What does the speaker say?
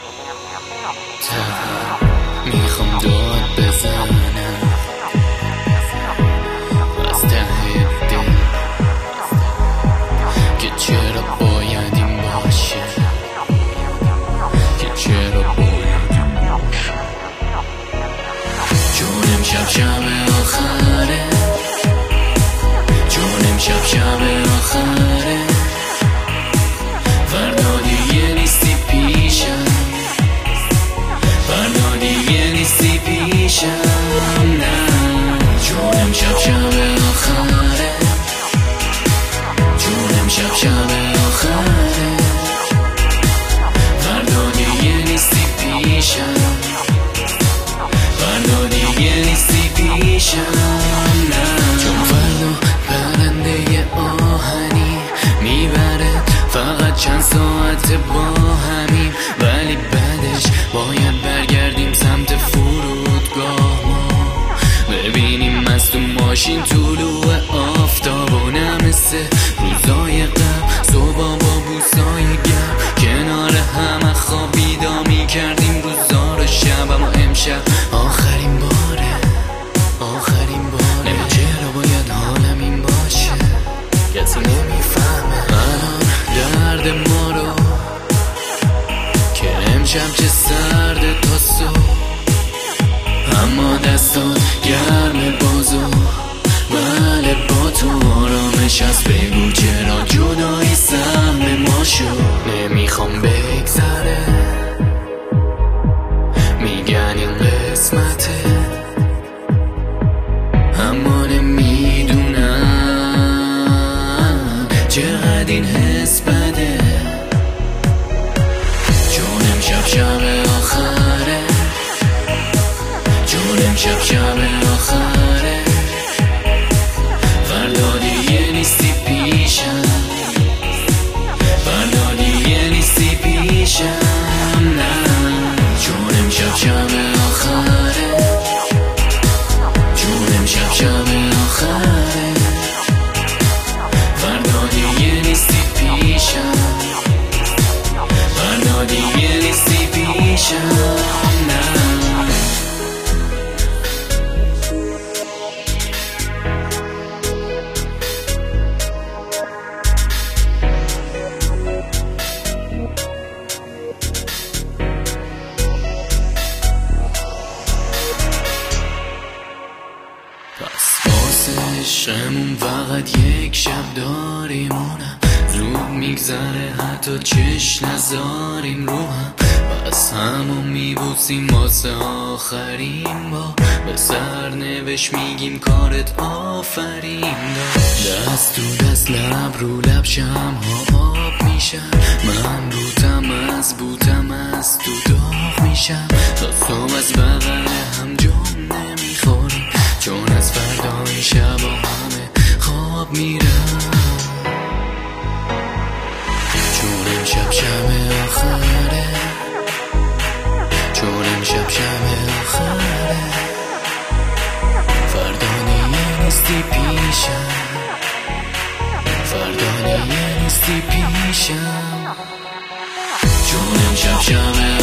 میخوام داد بزنم از ته دل که چرا باید این باشه، که چرا باید این باشه. چون امشب شب آخره، چون امشب شب آخره، فردا دیگه نیستی پیشم، فردا دیگه نیستی پیشم. نه چون امشب شب آخره، چون امشب شب آخره، فردا دیگه نیستی پیشم، فردا دیگه نیستی پیشم. نه چون فردا پرنده آهنی میبره فقط چند ساعت با همین، ولی بعدش باید برگردیم سمت فرودگاه ما، ببینیم از تو ماشین طلوع آفتاب و نمسه روزای قبل، صبح با بوسای گرم کنار هم خوابیدا میکردیم روزا رو شب. اما امشب آخرین باره، آخرین باره. اما چرا باید حالم این باشه؟ کسی نمیفهمه الان درد ما رو که امشب چه سرده تا صبح، اما دستات گرم بازو. بله با تو آرامش هست، بگو چرا جدایی سهم ما شد. نمیخوام بگذره، میگن این قسمته، اما نمیدونم چقدر این حس بده. چون امشب شب آخره، چون امشب شب آخره، فردا دیگه نیستی پیشم، فردا دیگه نیستی پیشم. نه چون امشب شب آخره، چون امشب شب آخره، فردا دیگه نیستی پیشم، فردا دیگه نیستی پیشم. نه پس واسه عشقمون فقط یک شب داریم، اونم زود میگذره حتی چش نذاریم رو هم. پس همون میبوسیم واسه آخرین با، به سرنوشت میگیم کارت آفرین داشت. دست تو دست لب رو لب شمها آب میشن، من بوتم از بوتم از تو داغ میشم. تا صبح از بغل هم جام نمیخوریم، چون از فردای شب همه خواب میرم. چون امشب شب آخره، چون امشب شب آخره، فردا دیگه نیستی پیشم، فردا دیگه نیستی پیشم. چون امشب شب